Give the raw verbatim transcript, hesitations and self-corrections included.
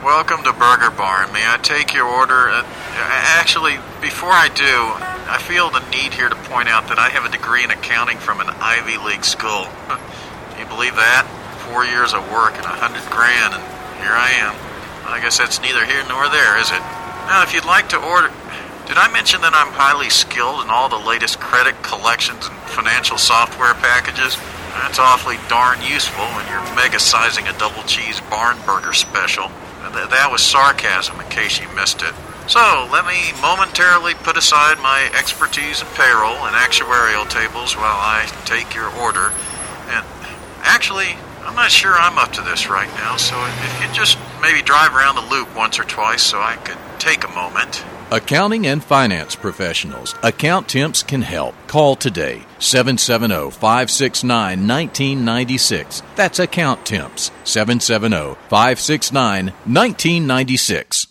Welcome to Burger Barn. May I take your order? Uh, actually, before I do, I feel the need here to point out that I have a degree in accounting from an Ivy League school. Can you believe that? Four years of work and a hundred grand, and here I am. I guess that's neither here nor there, is it? Now, if you'd like to order... Did I mention that I'm highly skilled in all the latest credit collections and financial software packages? That's awfully darn useful when you're mega-sizing a double cheese barn burger special. Th- that was sarcasm, in case you missed it. So, let me momentarily put aside my expertise in payroll and actuarial tables while I take your order. And actually, I'm not sure I'm up to this right now, so if you just maybe drive around the loop once or twice so I could take a moment. Accounting and finance professionals. AccountTimps can help. Call today, seven seven zero, five six nine, one nine nine six. That's AccountTimps, seven seven zero, five six nine, one nine nine six.